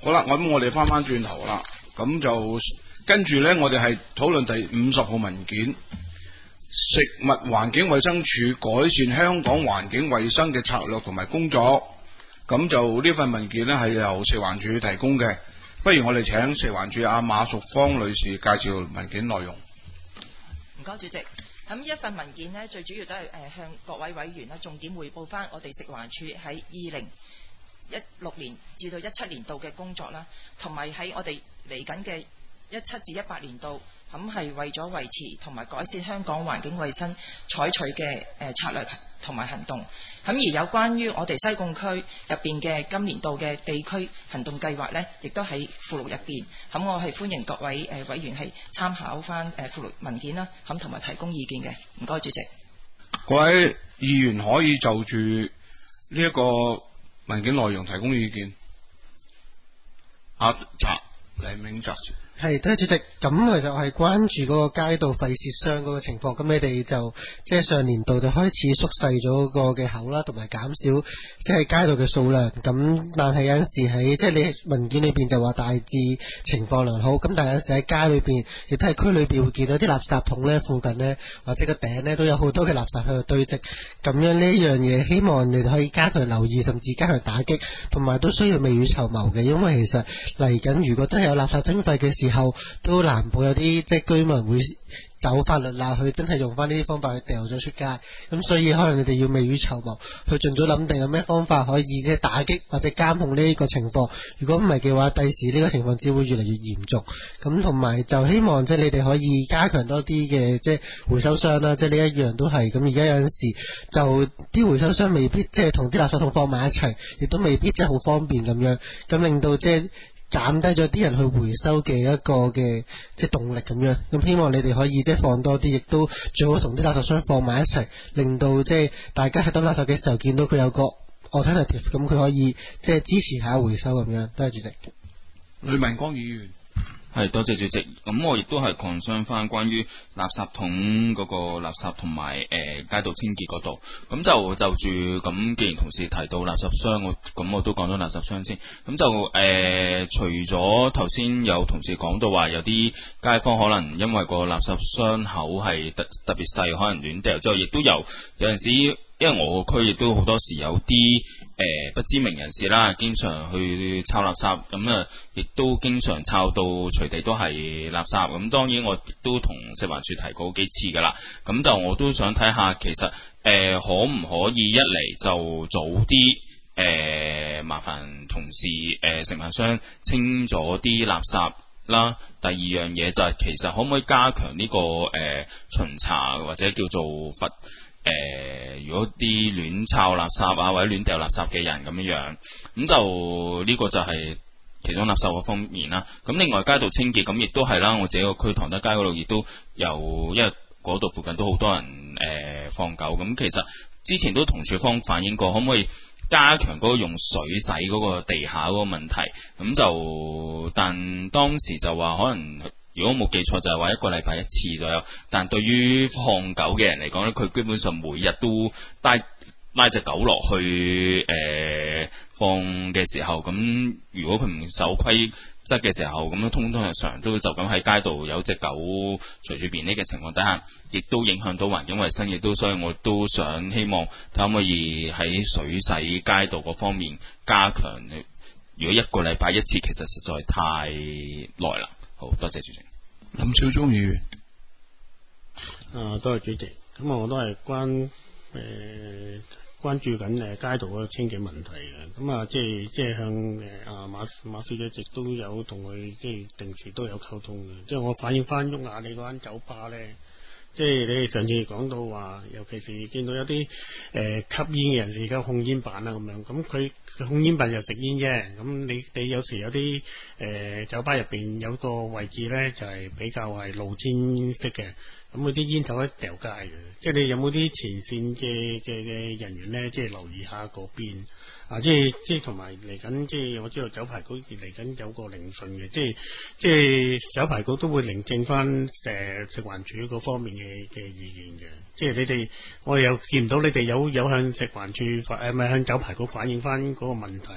好啦，咁我哋翻轉頭啦，咁就跟住呢，我哋係討論第50號文件，食物環境衛生署改善香港環境衛生嘅策略同埋工作。咁就呢份文件呢，係由食環署提供嘅，不如我哋請食環署阿馬淑芳女士介紹文件內容。 唔該，主席。咁呢一份文件呢，最主要都係向各位委員重點匯報翻我哋食環署喺2016年至到17年度嘅工作啦，同埋喺我哋嚟緊嘅17至18年度，咁係為咗維持同埋改善香港環境衛生採取嘅策略同埋行動。咁而有關於我哋西貢區入邊嘅今年度嘅地區行動計劃呢，亦都喺附錄入邊。咁我係歡迎各位委員係參考翻附錄文件啦，咁同埋提供意見嘅。唔該，主席。 各位議員可以就住呢一個文件內容提供意見。黎明澤。 係，多謝主席。咁其實我係關注嗰個街道廢屑箱嗰個情況。咁你哋就即係上年度就開始縮細咗個嘅口啦，同埋減少即係街道嘅數量。咁但係有陣時喺即係你文件裏邊就話大致情況良好。咁但係有陣時喺街裏邊，亦都係區裏邊會見到啲垃圾桶咧附近咧，或者個頂咧都有好多嘅垃圾喺度堆積。咁樣呢一樣嘢，希望你哋可以加強留意，甚至加強打擊，同埋都需要未雨綢繆嘅。因為其實嚟緊如果真係有垃圾徵費嘅時候，都難保有啲即係居民會走法律罅去真係用翻呢啲方法去掉咗出街。咁所以可能你哋要未雨綢繆，去盡早諗定有咩方法可以即係打擊或者監控呢個情況。如果唔係嘅話，第時呢個情況只會越嚟越嚴重。咁同埋就希望即係你哋可以加強多啲嘅即係回收箱啦，即係呢一樣都係。咁而家有陣時就啲回收箱未必即係同啲垃圾桶放埋一齊，亦都未必即係好方便咁樣，咁令到即係減低咗啲人去回收嘅一個嘅即係動力咁樣。咁希望你哋可以即係放多啲，亦都最好同啲垃圾箱放埋一齊，令到即係大家喺抌垃圾嘅時候見到佢有個 alternative， 咁佢可以即係支持下回收咁樣。多謝主席。 呂文光議員。 係，多謝主席。咁我亦都係 concern 翻關於垃圾桶嗰個垃圾同埋街道清潔嗰度。咁就住咁，既然同事提到垃圾箱，我都講咗垃圾箱先。咁就除咗頭先有同事講到話有啲街坊可能因為個垃圾箱口係特別細，可能亂掉之後，亦都有陣時。因為我個區亦都好多時有啲不知名人士啦，經常去抄垃圾，咁亦都經常抄到隨地都係垃圾。咁當然我都同食環署提過幾次噶啦，咁就我都想睇下其實可唔可以一嚟就早啲麻煩同事承辦商清咗啲垃圾啦。第二樣嘢就係其實可唔可以加強呢個巡查或者叫做罰如果啲亂抄垃圾啊或者亂掉垃圾嘅人咁樣，咁就呢個就係其中垃圾嗰方面啦。咁另外街道清潔咁亦都係啦，我自己個區唐德街嗰度亦都有，因為嗰度附近都好多人放狗。咁其實之前都同署方反映過，可唔可以加強嗰個用水洗嗰個地下嗰個問題？咁就但當時就話可能。如果冇記錯就係話1個禮拜1次左右，但對於放狗嘅人嚟講咧，佢基本上每日都拉隻狗落去放嘅時候，咁如果佢唔守規則嘅時候，咁通常都就咁喺街度有隻狗隨住便溺嘅情況底下，亦都影響到環境衛生，亦都所以我都想希望睇可唔可以喺水洗街道嗰方面加強。如果1個禮拜1次，其實實在太耐啦。好多謝主席。 林少忠議員。 多謝主席。咁我都係關注緊街道嗰個清潔問題嘅。咁即係向馬小姐亦都有同佢即係定時都有溝通嘅。即係我反映翻沃雅你嗰間酒吧咧，即係你哋上次講到話，尤其是見到有啲吸煙嘅人士而家控煙辦啦咁樣，咁佢控煙辦又食煙啫。咁你有時有啲酒吧入邊有個位置咧，就係比較係露天式嘅，咁嗰啲煙頭一掉街嘅。即係你有冇啲前線嘅人員咧，即係留意下嗰邊啊？即係同埋嚟緊，即係我知道酒牌局嚟緊有個聆訊嘅，即係酒牌局都會聆聽翻食環署嗰方面嘅意見嘅。即係你哋，我又見唔到你哋有向食環署向酒牌局反映翻嗰個問題，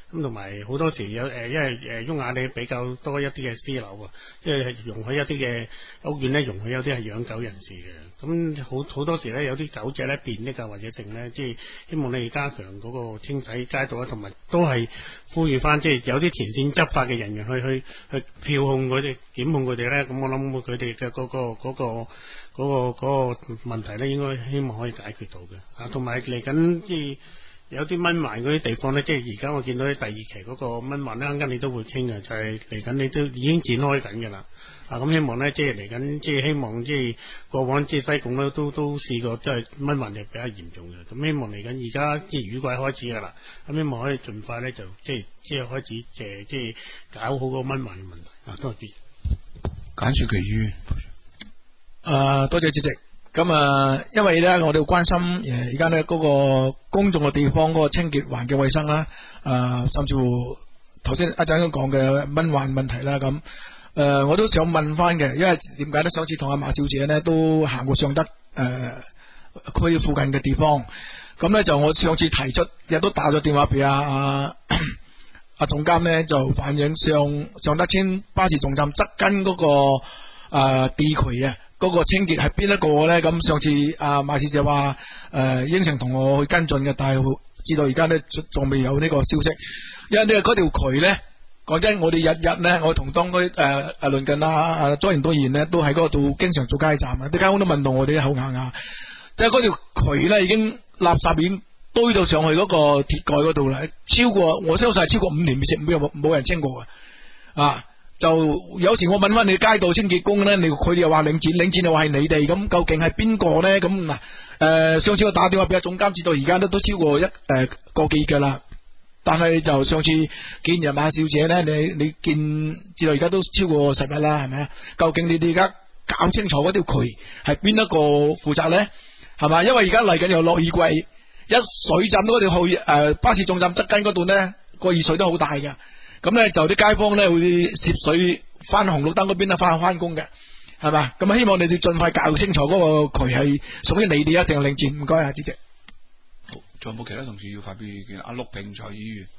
咁同埋好多時有因為雍雅里比較多一啲嘅私樓啊，即係容許一啲嘅屋苑咧，容許有啲係養狗人士嘅。咁好多時咧，有啲狗隻咧便溺啊或者剩咧，即係希望你哋加強嗰個清洗街道啊，同埋都係呼籲翻，即係有啲前線執法嘅人員去票控佢哋、檢控佢哋咧。咁我諗佢哋嘅嗰個問題咧，應該希望可以解決到嘅。啊，同埋嚟緊即係有啲蚊患嗰啲地方咧，即係而家我見到啲第二期嗰個蚊患咧，啱啱你都會傾嘅，就係嚟緊你都已經展開緊嘅啦。啊，咁希望咧，即係嚟緊，即係希望即係過往即係西貢咧，都試過即係蚊患就比較嚴重嘅。咁希望嚟緊而家即係雨季開始嘅啦，咁希望可以盡快咧就即係開始即係搞好個蚊患嘅問題。啊，多謝。 簡說其餘。 多謝主席。咁因為咧，我哋關心而家咧嗰個公眾嘅地方嗰個清潔環境衛生啦，甚至乎頭先一陣講嘅蚊患問題啦，咁我都想問翻嘅，因為點解咧？上次同阿馬小姐咧都行過尚德區附近嘅地方，咁咧就我上次提出，亦都打咗電話俾阿總監咧，就反映尚德邨巴士總站側跟嗰個地渠啊。嗰個清潔係邊一個咧？咁上次馬小姐話應承同我去跟進嘅，但係知道而家咧仲未有呢個消息。因為呢嗰條渠咧，講真，我哋日日咧，我同當區鄰近莊園多議員咧，都喺嗰度經常做街站啊！啲街坊都問到我哋啲口硬啊，即係嗰條渠咧已經垃圾已經堆到上去嗰個鐵蓋嗰度啦，超過我相信係超過5年冇人清過啊！就有時我問翻你街道清潔工咧，佢哋又話領展又話係你哋，咁究竟係邊個咧？咁嗱，上次我打電話俾阿總監，至到而家都超過個幾噶啦。但係就上次見人馬小姐咧，你見至到而家都超過10日啦，係咪啊？究竟你哋而家搞清楚嗰條渠係邊一個負責咧？係嘛？因為而家嚟緊又落雨季，一水浸嗰條巴士總站側跟嗰度咧，個雨水都好大嘅。咁咧就啲街坊咧會涉水翻紅綠燈嗰邊啊，翻工嘅，係嘛？咁希望你哋盡快搞清楚嗰個渠係屬於你哋一定係領展。唔該啊，主席。 好，仲有冇其他同事要發表意見？阿陸平蔡議員。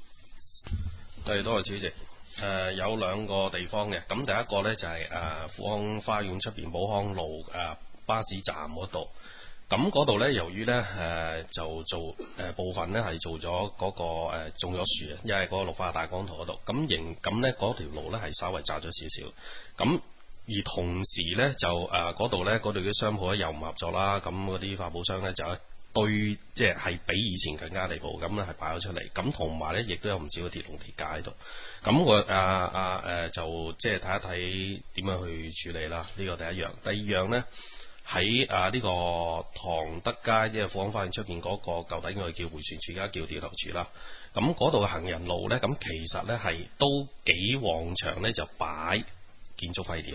多謝主席。有兩個地方嘅，咁第一個咧就係富康花園出邊寶康路巴士站嗰度。咁嗰度咧，由於咧就做部分咧係做咗嗰個種咗樹啊，因為嗰個綠化大光圖嗰度，咁咧嗰條路咧係稍微窄咗少少。咁而同時咧就嗰度啲商鋪咧又唔合作啦，咁嗰啲發泡箱咧就一堆，即係比以前更加離譜，咁咧係擺咗出嚟。咁同埋咧亦都有唔少嘅鐵籠鐵架喺度。咁我就即係睇一睇點樣去處理啦。呢個第一樣，第二樣咧。喺呢個唐德街，即係富康花園出邊嗰個舊底我哋叫迴旋處，而家叫掉頭處啦。咁嗰度嘅行人路咧，咁其實咧係都幾旺場咧，就擺建築廢料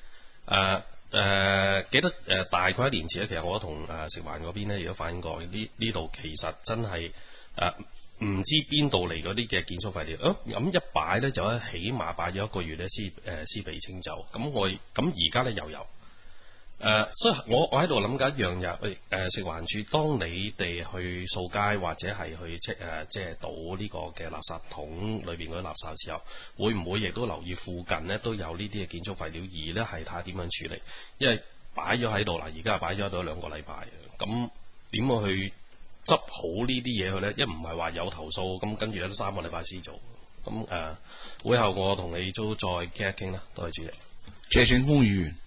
嘅。記得大概1年前咧，其實我同食環嗰邊咧亦都反映過，呢度其實真係唔知邊度嚟嗰啲嘅建築廢料。咁一擺咧就起碼擺咗1個月咧先被清走。咁而家咧又有。所以我喺度諗緊一樣嘢，食環署當你哋去掃街或者係去即係倒呢個嘅垃圾桶裏邊嗰啲垃圾時候，會唔會亦都留意附近呢都有呢啲嘅建築廢料，而呢係睇下點樣處理？因為擺咗喺度啦，而家擺咗喺度2個禮拜，咁點樣去執好呢啲嘢去呢？一唔係話有投訴，咁跟住咧3個禮拜先做。咁會後我同你都再傾一傾啦。多謝主席。 謝勝峰議員。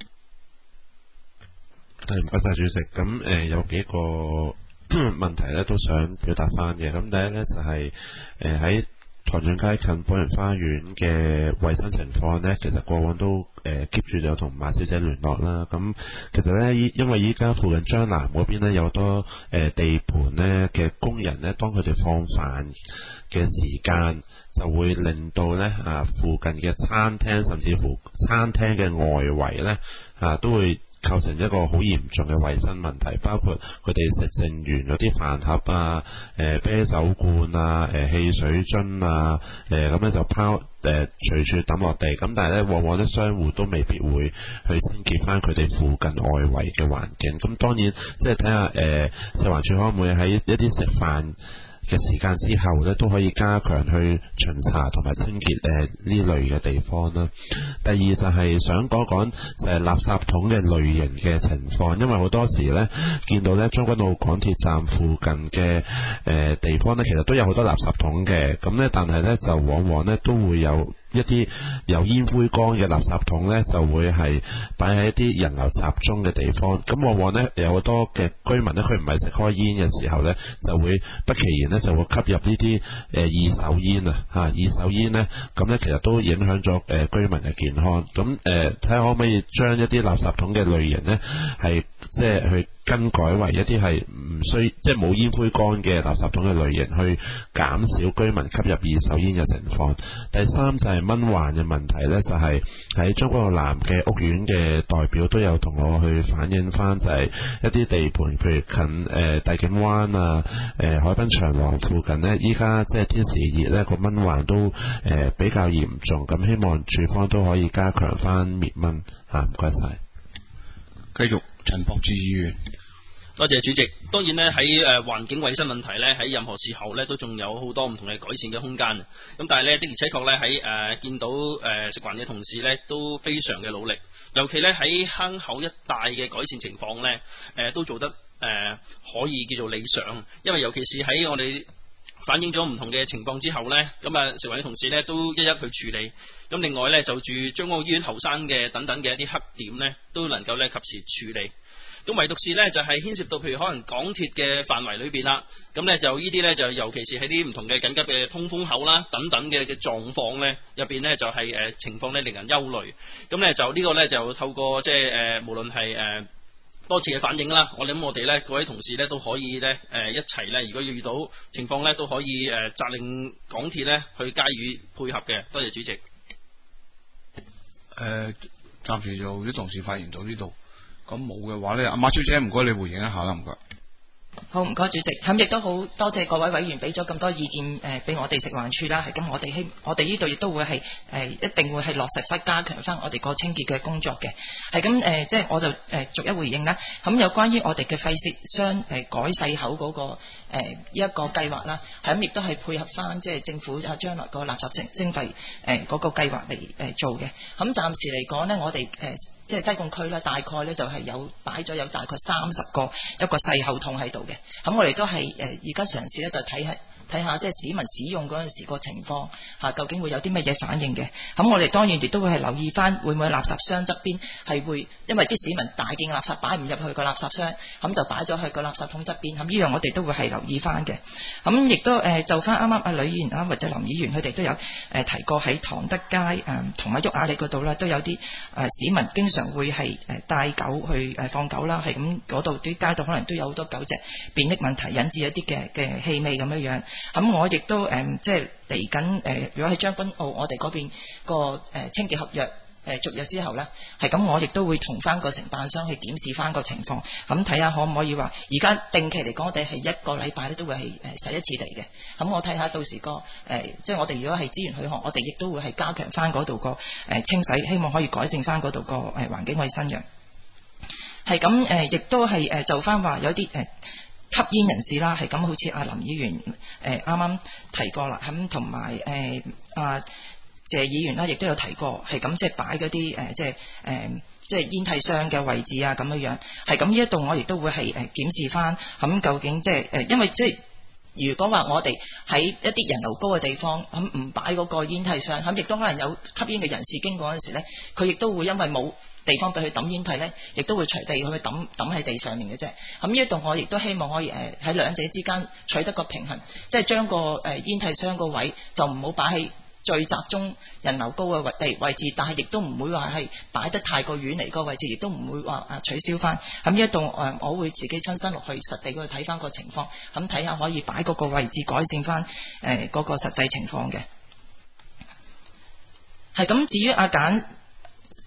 唔該晒主席。咁有幾個問題咧都想表達翻嘅。咁第一咧就係喺唐俊街近寶仁花園嘅衛生情況咧，其實過往都keep 住有同馬小姐聯絡啦。咁其實咧因為依家附近張南嗰邊咧有好多地盤咧嘅工人咧，當佢哋放飯嘅時間，就會令到咧附近嘅餐廳甚至乎餐廳嘅外圍咧都會構成一個好嚴重嘅衛生問題，包括佢哋食剩完嗰啲飯盒啊、啤酒罐啊、汽水樽啊，咁咧就隨處抌落地。咁但係咧，往往啲商戶都未必會去清潔翻佢哋附近外圍嘅環境。咁當然即係睇下食環署可唔可以喺一啲食飯嘅時間之後呢，都可以加強去巡查同埋清潔呢類嘅地方啦。第二就係想講講就係垃圾桶嘅類型嘅情況，因為好多時呢，見到呢將軍澳港鐵站附近嘅地方呢，其實都有好多垃圾桶嘅，咁呢，但係呢，就往往呢都會有一啲有煙灰缸嘅垃圾桶呢，就會係擺喺一啲人流集中嘅地方。咁往往呢，有好多嘅居民呢，佢唔係食開煙嘅時候呢，就會不其然呢就會吸入呢啲二手煙啊嚇，二手煙呢，咁呢其實都影響咗居民嘅健康。咁睇下可唔可以將一啲垃圾桶嘅類型呢，係即係去更改為一啲係唔需即係冇煙灰缸嘅垃圾桶嘅類型，去減少居民吸入二手煙嘅情況。第三就係蚊患嘅問題呢，就係喺將軍澳南嘅屋苑嘅代表都有同我去反映翻，就係一啲地盤，譬如近帝景灣啊、海濱長廊附近呢，依家即係天時熱呢，個蚊患都比較嚴重。咁希望處方都可以加強翻滅蚊嚇，唔該晒。 繼續陳博志議員。 多謝主席。當然呢，喺環境衛生問題呢，喺任何時候呢，都仲有好多唔同嘅改善嘅空間。咁但係呢，的而且確呢，喺見到食環嘅同事呢，都非常嘅努力，尤其呢，喺坑口一帶嘅改善情況呢，都做得可以叫做理想。因為尤其是喺我哋反映咗唔同嘅情況之後呢，咁食環嘅同事呢，都一一去處理。咁另外呢，就住將軍澳醫院後山嘅等等嘅一啲黑點呢，都能夠呢及時處理。咁唯獨是呢，就係牽涉到譬如可能港鐵嘅範圍裏邊啦，咁呢，就呢啲呢，就尤其是喺啲唔同嘅緊急嘅通風口啦等等嘅狀況呢，入邊呢，就係情況呢令人憂慮。咁呢，就呢個呢，就透過即係無論係多次嘅反映啦，我哋呢各位同事呢，都可以呢一齊呢，如果要遇到情況呢，都可以責令港鐵呢去加以配合嘅。多謝主席。 暫時就啲同事發言到呢度。咁冇嘅話呢，阿馬小姐唔該你回應一下啦，唔該。 好，唔該主席。咁亦都好多謝各位委員俾咗咁多意見俾我哋食環署啦。係咁，我哋呢度亦都會係一定會係落實翻加強翻我哋個清潔嘅工作嘅。係咁即係我就逐一回應啦。咁有關於我哋嘅廢屑箱改細口嗰個一個計劃啦，係咁亦都係配合翻即係政府將來個垃圾徵費嗰個計劃嚟做嘅。咁暫時嚟講呢，我哋即係西貢區咧，大概咧就係擺咗有大概30個一個細口桶喺度嘅。咁我哋都係而家嘗試咧就睇下即係市民使用嗰陣時個情況究竟會有啲乜嘢反應嘅。咁我哋當然亦都會係留意翻會唔會垃圾箱側邊係會因為啲市民大件垃圾擺唔入去個垃圾箱，咁就擺咗去個垃圾桶側邊。咁呢樣我哋都會係留意翻嘅。咁亦都就翻啱啱阿呂議員啊或者林議員佢哋都有提過喺唐德街同埋沃亞里嗰度咧都有啲市民經常會係帶狗去放狗啦，係咁嗰度啲街道可能都有好多狗隻便溺問題，引致一啲嘅氣味咁樣樣。咁我亦都即係嚟緊如果喺將軍澳我哋嗰邊個清潔合約續約之後呢，係咁我亦都會同翻個承辦商去檢視翻個情況，咁睇下可唔可以話而家定期嚟講我哋係一個禮拜咧都會係洗一次地嘅。咁我睇下到時個即係我哋如果係資源許可，我哋亦都會係加強翻嗰度個清洗，希望可以改善翻嗰度個環境衛生嘅。係咁亦都係就翻話有啲吸煙人士啦，係咁好似阿林議員啱啱提過啦，咁同埋謝議員啦，亦都有提過，係咁即係擺嗰啲即係煙蒂箱嘅位置啊咁樣樣，係咁呢一度我亦都會係檢視翻，咁究竟即係因為即係如果話我哋喺一啲人流高嘅地方，咁唔擺嗰個煙蒂箱，咁亦都可能有吸煙嘅人士經過嗰陣時咧，佢亦都會因為冇地方俾佢抌煙蒂呢，亦都會隨地去抌喺地上面嘅啫。咁呢一度我亦都希望可以喺兩者之間取得個平衡，即係將個煙蒂箱個位就唔好擺喺最集中人流高嘅位置，但係亦都唔會話係擺得太過遠離個位置，亦都唔會話取消翻。咁呢一度我會自己親身落去實地嗰度睇翻個情況，咁睇下可以擺嗰個位置改善翻嗰個實際情況嘅。係咁，至於阿簡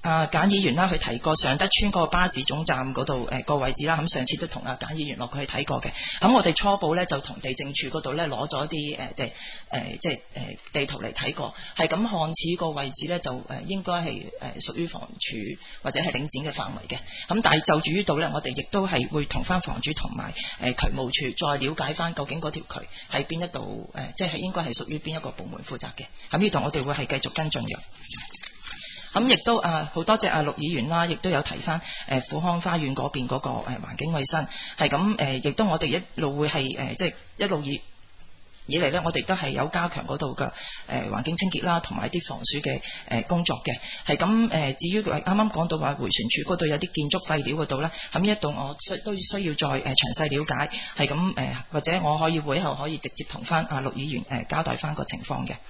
簡議員啦，佢提過上德村嗰個巴士總站嗰度個位置啦。咁上次都同簡議員落去睇過嘅。咁我哋初步咧就同地政處嗰度咧攞咗啲地圖嚟睇過，係咁看似個位置咧就應該係屬於房署或者係領展嘅範圍嘅。咁但係就住呢度咧，我哋亦都係會同翻房署同埋渠務處再了解翻究竟嗰條渠喺邊一度即係應該係屬於邊一個部門負責嘅。咁呢度我哋會係繼續跟進嘅。咁亦都好多謝陸議員啦，亦都有提翻富康花園嗰邊嗰個環境衛生係咁亦都我哋一路會係即係一路以嚟咧，我哋都係有加強嗰度嘅環境清潔啦，同埋啲防鼠嘅工作嘅係咁至於啱啱講到話迴旋處嗰度有啲建築廢料嗰度咧，咁呢一度我都需要再詳細了解係咁或者我可以會後可以直接同翻陸議員交代翻個情況嘅。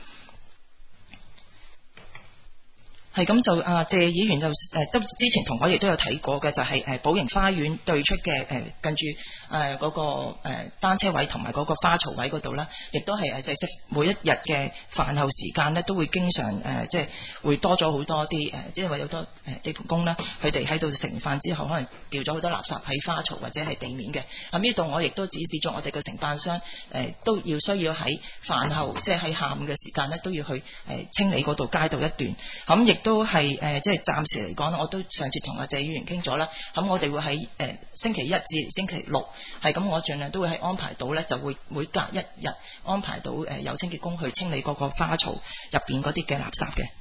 係咁就謝議員就都之前同我亦都有睇過嘅，就係寶盈花園對出嘅近住嗰個單車位同埋嗰個花槽位嗰度咧，亦都係即係每一日嘅飯後時間咧，都會經常即係會多咗好多啲因為有多地盤工啦，佢哋喺度食完飯之後，可能掉咗好多垃圾喺花槽或者係地面嘅。咁呢度我亦都指示咗我哋嘅承辦商都要需要喺飯後即係喺下午嘅時間咧，都要去清理嗰度街道一段。咁亦都係即係暫時嚟講，我都上次同謝議員傾咗啦。咁我哋會喺星期一至星期六係咁，我盡量都會喺安排到咧，就會每隔一日安排到有清潔工去清理嗰個花槽入邊嗰啲嘅垃圾嘅。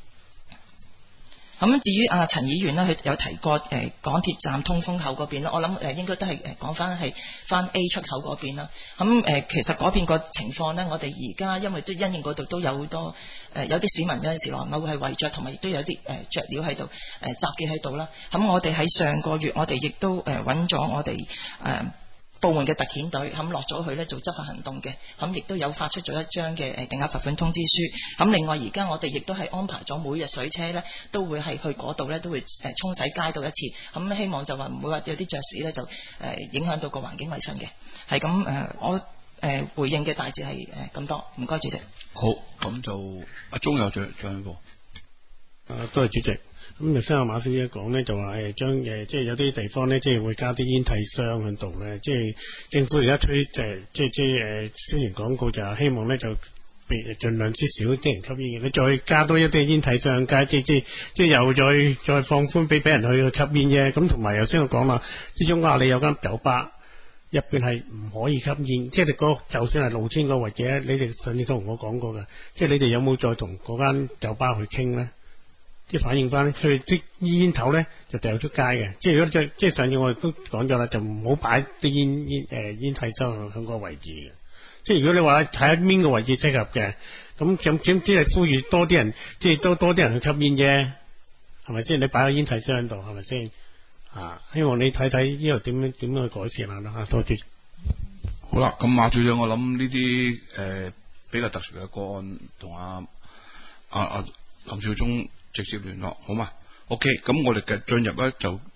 咁至於陳議員呢，佢有提過港鐵站通風口嗰邊啦，我諗應該都係講翻係翻 A 出口嗰邊啦。咁其實嗰邊個情況呢，我哋而家因為都因應嗰度都有好多有啲市民有陣時落樓係圍着，同埋亦都有啲雀鳥喺度集結喺度啦。咁我哋喺上個月我哋亦都揾咗我哋部門嘅特遣隊咁落咗去咧做執法行動嘅，咁亦都有發出咗一張嘅定額罰款通知書。咁另外而家我哋亦都係安排咗每日水車咧都會係去嗰度咧都會沖洗街道一次，咁希望就話唔會話有啲雀屎咧就影響到個環境衛生嘅。係咁我回應嘅大致係咁多，唔該主席。 好，咁就阿鐘有最後一步。 多謝主席。咁頭先阿馬小姐講呢，就話將即係有啲地方呢，即係會加啲煙蒂箱喺度呢。即係政府而家推即係宣傳廣告就係希望呢，就盡量之少啲人吸煙嘅，你再加多一啲煙蒂箱街，即係又再放寬俾人去吸煙啫。咁同埋頭先我講啦，始終話你有間酒吧入邊係唔可以吸煙，即係你就算係露天個位置，你哋上次都同我講過嘅，即係你哋有冇再同嗰間酒吧去傾呢？即係反映翻佢啲煙頭咧就掉出街嘅，即係如果即係上次我哋都講咗啦，就唔好擺啲煙蒂箱喺個位置嘅。即係如果你話睇下邊個位置適合嘅，咁點知係呼籲多啲人，即係多啲人去吸煙啫，係咪先？你擺個煙蒂箱喺度，係咪先？希望你睇睇呢度點樣去改善啦。多謝。 好啦，咁馬主任，我諗呢啲比較特殊嘅個案，同阿林少忠直接聯絡好嘛 ？OK， 咁我哋嘅進入咧就